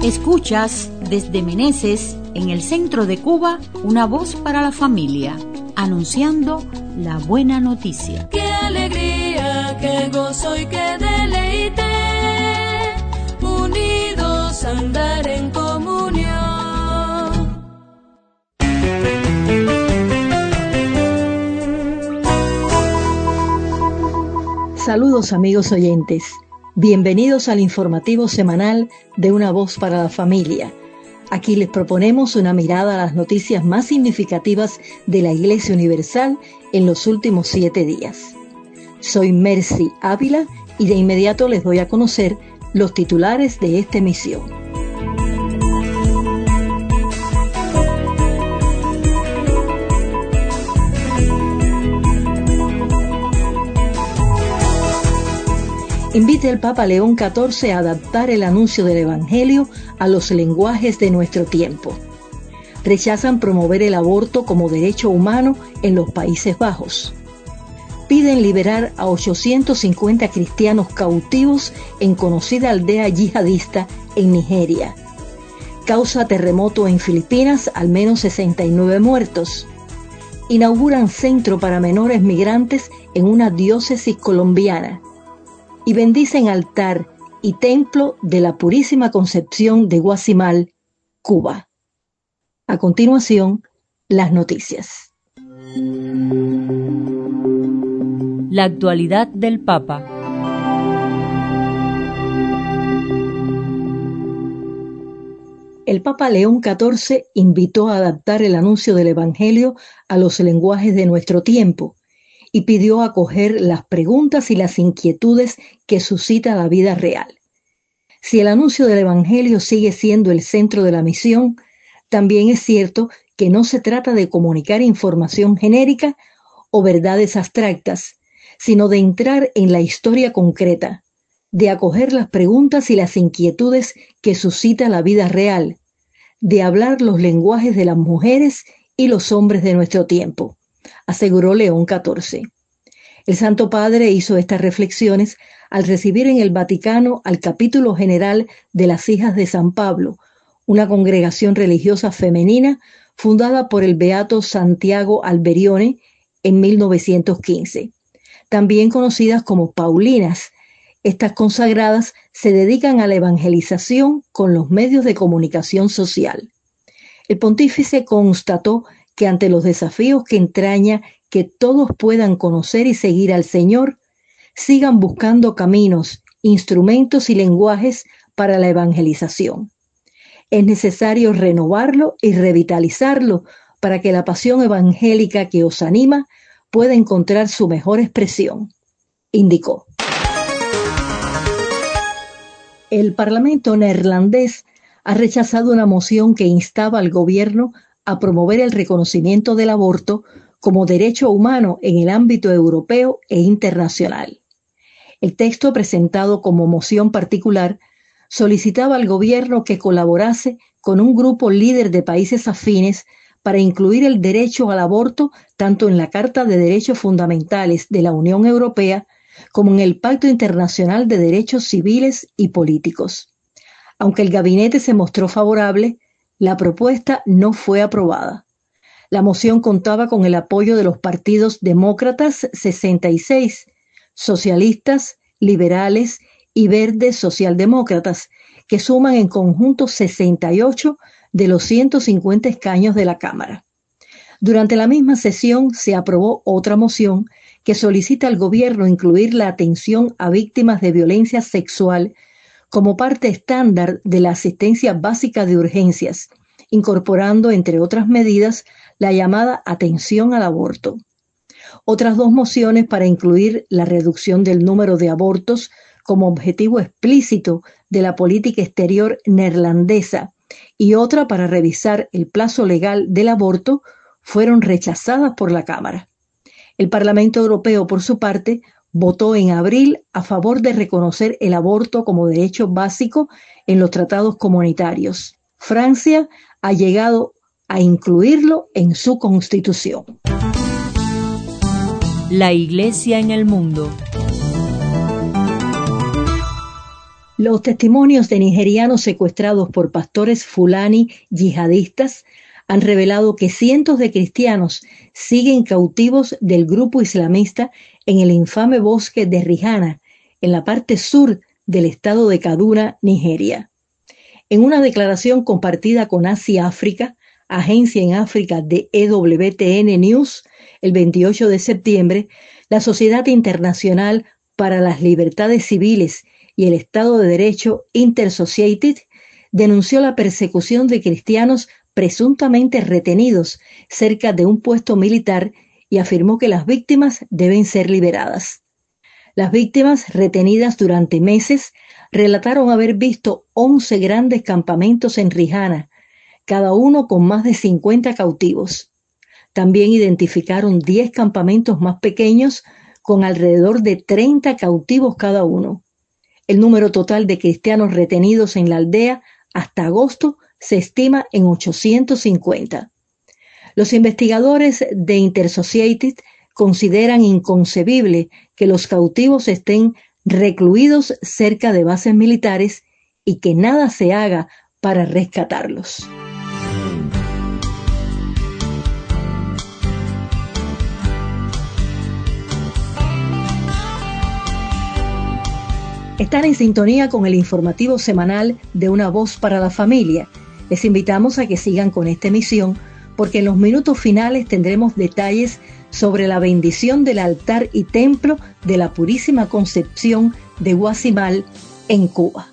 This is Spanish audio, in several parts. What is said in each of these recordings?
Escuchas desde Meneses, en el centro de Cuba, una voz para la familia, anunciando la buena noticia. ¡Qué alegría, qué gozo y qué deleite! Unidos andar en comunión. Saludos amigos oyentes. Bienvenidos al informativo semanal de Una Voz para la Familia. Aquí les proponemos una mirada a las noticias más significativas de la Iglesia Universal en los últimos 7 días. Soy Mercy Ávila y de inmediato les doy a conocer los titulares de esta emisión. Invita el Papa León XIV a adaptar el anuncio del Evangelio a los lenguajes de nuestro tiempo. Rechazan promover el aborto como derecho humano en los Países Bajos. Piden liberar a 850 cristianos cautivos en conocida aldea yihadista en Nigeria. Causa terremoto en Filipinas, al menos 69 muertos. Inauguran centro para menores migrantes en una diócesis colombiana. Y bendicen altar y templo de la Purísima Concepción de Guasimal, Cuba. A continuación, las noticias. La actualidad del Papa. El Papa León XIV invitó a adaptar el anuncio del Evangelio a los lenguajes de nuestro tiempo y pidió acoger las preguntas y las inquietudes que suscita la vida real. Si el anuncio del Evangelio sigue siendo el centro de la misión, también es cierto que no se trata de comunicar información genérica o verdades abstractas, sino de entrar en la historia concreta, de acoger las preguntas y las inquietudes que suscita la vida real, de hablar los lenguajes de las mujeres y los hombres de nuestro tiempo, aseguró León XIV. El Santo Padre hizo estas reflexiones al recibir en el Vaticano al capítulo general de las Hijas de San Pablo, una congregación religiosa femenina fundada por el beato Santiago Alberione en 1915. También conocidas como Paulinas, estas consagradas se dedican a la evangelización con los medios de comunicación social. El pontífice constató que ante los desafíos que entraña que todos puedan conocer y seguir al Señor, sigan buscando caminos, instrumentos y lenguajes para la evangelización. Es necesario renovarlo y revitalizarlo para que la pasión evangélica que os anima pueda encontrar su mejor expresión, indicó. El Parlamento neerlandés ha rechazado una moción que instaba al gobierno a promover el reconocimiento del aborto como derecho humano en el ámbito europeo e internacional. El texto, presentado como moción particular, solicitaba al gobierno que colaborase con un grupo líder de países afines para incluir el derecho al aborto tanto en la Carta de Derechos Fundamentales de la Unión Europea como en el Pacto Internacional de Derechos Civiles y Políticos. Aunque el gabinete se mostró favorable, la propuesta no fue aprobada. La moción contaba con el apoyo de los partidos demócratas 66, socialistas, liberales y verdes socialdemócratas, que suman en conjunto 68 de los 150 escaños de la Cámara. Durante la misma sesión se aprobó otra moción que solicita al gobierno incluir la atención a víctimas de violencia sexual como parte estándar de la asistencia básica de urgencias, incorporando, entre otras medidas, la llamada atención al aborto. Otras 2 mociones para incluir la reducción del número de abortos como objetivo explícito de la política exterior neerlandesa y otra para revisar el plazo legal del aborto fueron rechazadas por la Cámara. El Parlamento Europeo, por su parte, votó en abril a favor de reconocer el aborto como derecho básico en los tratados comunitarios. Francia ha llegado a incluirlo en su constitución. La Iglesia en el mundo. Los testimonios de nigerianos secuestrados por pastores fulani yihadistas han revelado que cientos de cristianos siguen cautivos del grupo islamista en el infame bosque de Rihana, en la parte sur del estado de Kaduna, Nigeria. En una declaración compartida con Asia África, agencia en África de EWTN News, el 28 de septiembre, la Sociedad Internacional para las Libertades Civiles y el Estado de Derecho Intersociated denunció la persecución de cristianos presuntamente retenidos cerca de un puesto militar y afirmó que las víctimas deben ser liberadas. Las víctimas, retenidas durante meses, relataron haber visto 11 grandes campamentos en Rihana, cada uno con más de 50 cautivos. También identificaron 10 campamentos más pequeños con alrededor de 30 cautivos cada uno. El número total de cristianos retenidos en la aldea hasta agosto se estima en 850. Los investigadores de Intersociated consideran inconcebible que los cautivos estén recluidos cerca de bases militares y que nada se haga para rescatarlos. Están en sintonía con el informativo semanal de Una Voz para la Familia. Les invitamos a que sigan con esta emisión porque en los minutos finales tendremos detalles sobre la bendición del altar y templo de la Purísima Concepción de Guasimal en Cuba.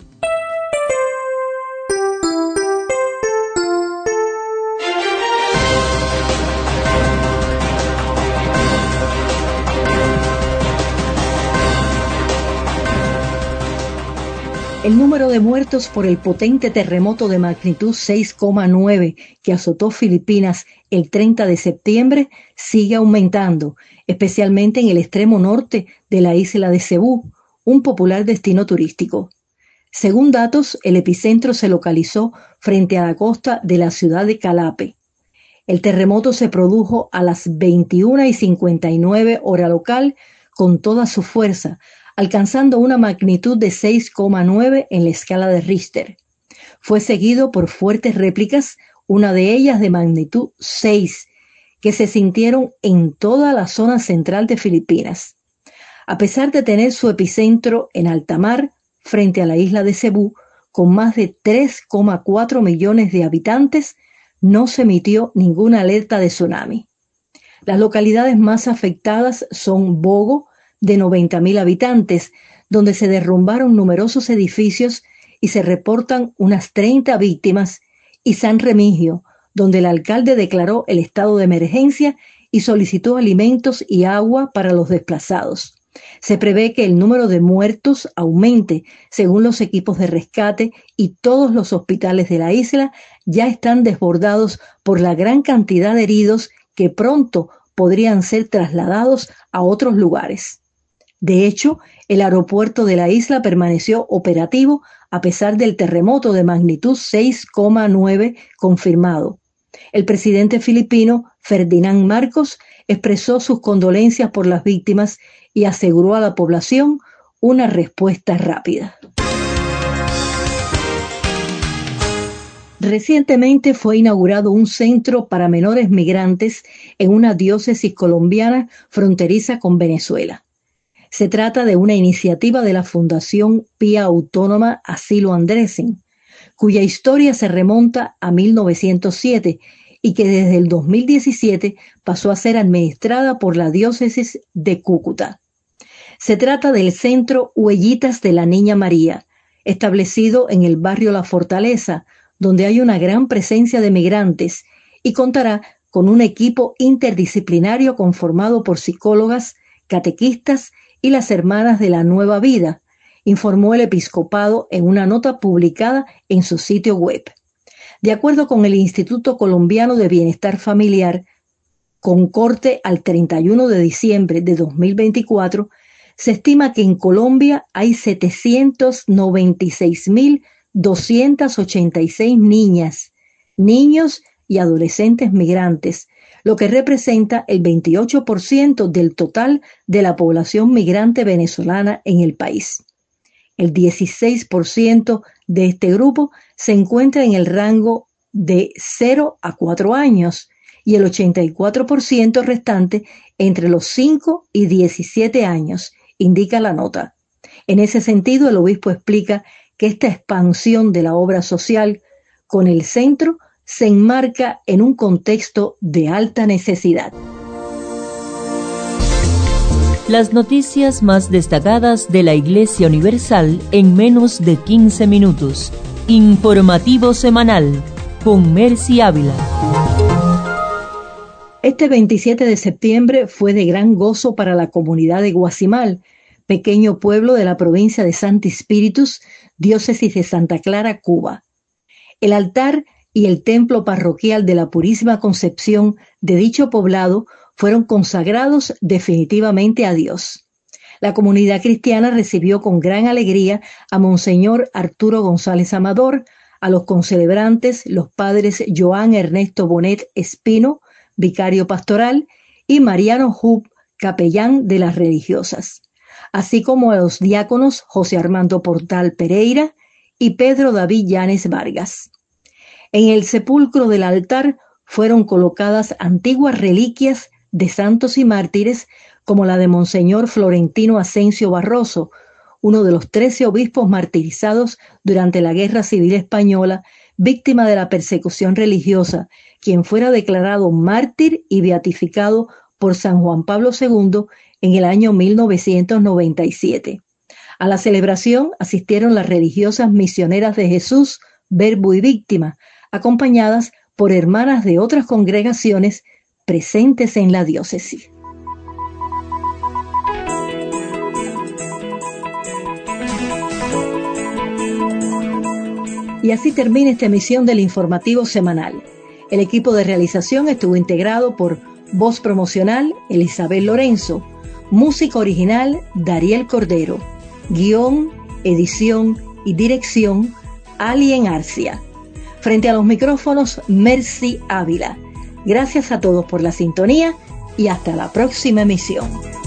El número de muertos por el potente terremoto de magnitud 6,9 que azotó Filipinas el 30 de septiembre sigue aumentando, especialmente en el extremo norte de la isla de Cebú, un popular destino turístico. Según datos, el epicentro se localizó frente a la costa de la ciudad de Calape. El terremoto se produjo a las 21:59 hora local con toda su fuerza, alcanzando una magnitud de 6,9 en la escala de Richter. Fue seguido por fuertes réplicas, una de ellas de magnitud 6, que se sintieron en toda la zona central de Filipinas. A pesar de tener su epicentro en alta mar, frente a la isla de Cebú, con más de 3,4 millones de habitantes, no se emitió ninguna alerta de tsunami. Las localidades más afectadas son Bogo, de 90.000 habitantes, donde se derrumbaron numerosos edificios y se reportan unas 30 víctimas, y San Remigio, donde el alcalde declaró el estado de emergencia y solicitó alimentos y agua para los desplazados. Se prevé que el número de muertos aumente según los equipos de rescate y todos los hospitales de la isla ya están desbordados por la gran cantidad de heridos que pronto podrían ser trasladados a otros lugares. De hecho, el aeropuerto de la isla permaneció operativo a pesar del terremoto de magnitud 6,9 confirmado. El presidente filipino Ferdinand Marcos expresó sus condolencias por las víctimas y aseguró a la población una respuesta rápida. Recientemente fue inaugurado un centro para menores migrantes en una diócesis colombiana fronteriza con Venezuela. Se trata de una iniciativa de la Fundación Pía Autónoma Asilo Andresen, cuya historia se remonta a 1907 y que desde el 2017 pasó a ser administrada por la diócesis de Cúcuta. Se trata del Centro Huellitas de la Niña María, establecido en el barrio La Fortaleza, donde hay una gran presencia de migrantes y contará con un equipo interdisciplinario conformado por psicólogas, catequistas y las Hermanas de la Nueva Vida, informó el episcopado en una nota publicada en su sitio web. De acuerdo con el Instituto Colombiano de Bienestar Familiar, con corte al 31 de diciembre de 2024, se estima que en Colombia hay 796.286 niñas, niños y adolescentes migrantes, lo que representa el 28% del total de la población migrante venezolana en el país. El 16% de este grupo se encuentra en el rango de 0 a 4 años y el 84% restante entre los 5 y 17 años, indica la nota. En ese sentido, el obispo explica que esta expansión de la obra social con el centro se enmarca en un contexto de alta necesidad. Las noticias más destacadas de la Iglesia Universal en menos de 15 minutos. Informativo semanal con Mercy Ávila. Este 27 de septiembre fue de gran gozo para la comunidad de Guasimal, pequeño pueblo de la provincia de Santi Spíritus, diócesis de Santa Clara, Cuba. El altar y el templo parroquial de la Purísima Concepción de dicho poblado fueron consagrados definitivamente a Dios. La comunidad cristiana recibió con gran alegría a Monseñor Arturo González Amador, a los concelebrantes, los padres Joan Ernesto Bonet Espino, vicario pastoral, y Mariano Hub, capellán de las religiosas, así como a los diáconos José Armando Portal Pereira y Pedro David Llanes Vargas. En el sepulcro del altar fueron colocadas antiguas reliquias de santos y mártires, como la de Monseñor Florentino Asensio Barroso, uno de los 13 obispos martirizados durante la Guerra Civil Española, víctima de la persecución religiosa, quien fuera declarado mártir y beatificado por San Juan Pablo II en el año 1997. A la celebración asistieron las religiosas misioneras de Jesús, Verbo y Víctima, acompañadas por hermanas de otras congregaciones presentes en la diócesis. Y así termina esta emisión del informativo semanal. El equipo de realización estuvo integrado por voz promocional Elizabeth Lorenzo, música original Dariel Cordero, guión, edición y dirección Alien Arcia. Frente a los micrófonos, Mercy Ávila. Gracias a todos por la sintonía y hasta la próxima emisión.